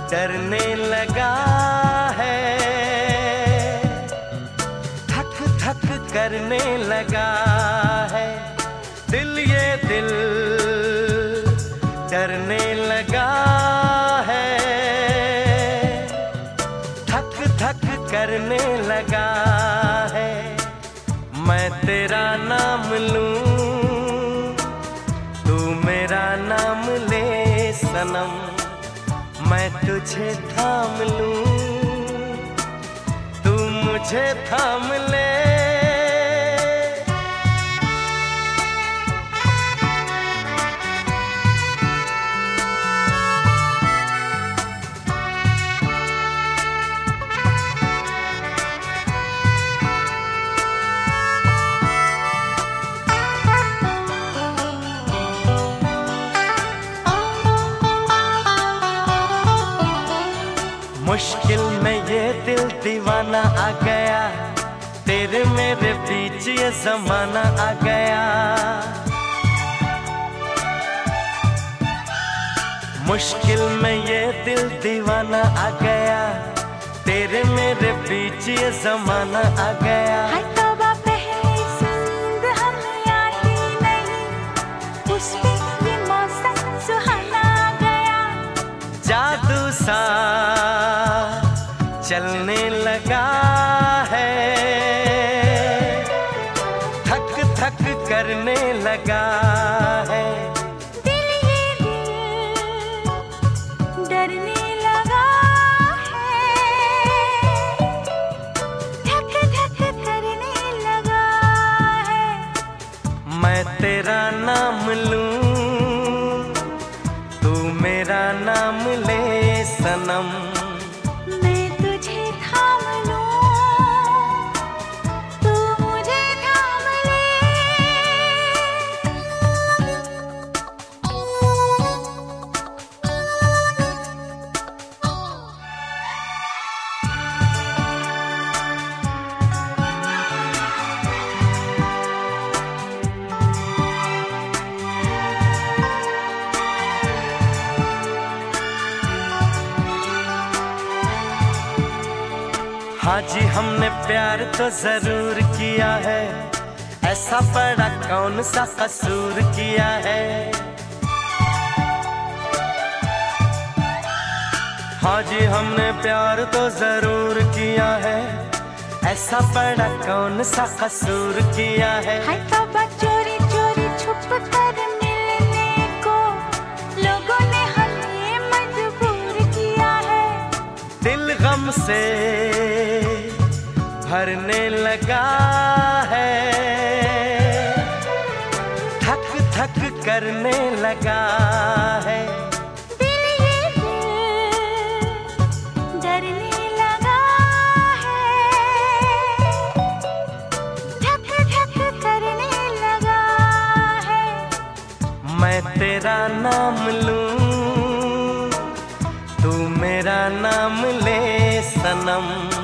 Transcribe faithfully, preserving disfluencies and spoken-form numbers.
डरने लगा है, थक थक करने लगा है, दिल ये दिल डरने लगा है, थक थक करने लगा है। मैं तेरा नाम लूं, तू मेरा नाम ले सनम, मैं तुझे थाम लूं, तू मुझे थाम ले। मुश्किल में ये दिल दीवाना आ गया, तेरे मेरे बीच ये जमाना आ गया। मुश्किल में ये दिल दीवाना आ गया, तेरे मेरे बीच ये जमाना आ गया। हाय तौबा पहली सुंद हमें आती नहीं, उस पे ये मौसम सुहाना आ गया। जादू सा चलने लगा है, थक थक करने लगा है, दिल ये दिल डरने लगा है, थक थक करने लगा है। मैं तेरा नाम लूं, तू मेरा नाम ले सनम, हाँ जी हमने प्यार तो जरूर किया है, ऐसा बड़ा कौन सा कसूर किया है। हाँ जी हमने प्यार तो जरूर किया है, ऐसा बड़ा कौन सा कसूर किया है। हाय तौबा चोरी चोरी छुप कर मिलने को लोगों ने हमें मजबूर किया है। दिल गम से भरने लगा है, थक थक करने लगा है, दिल ये दिल डरने लगा है, थक थक करने लगा है। मैं तेरा नाम लूं, तू मेरा नाम ले सनम,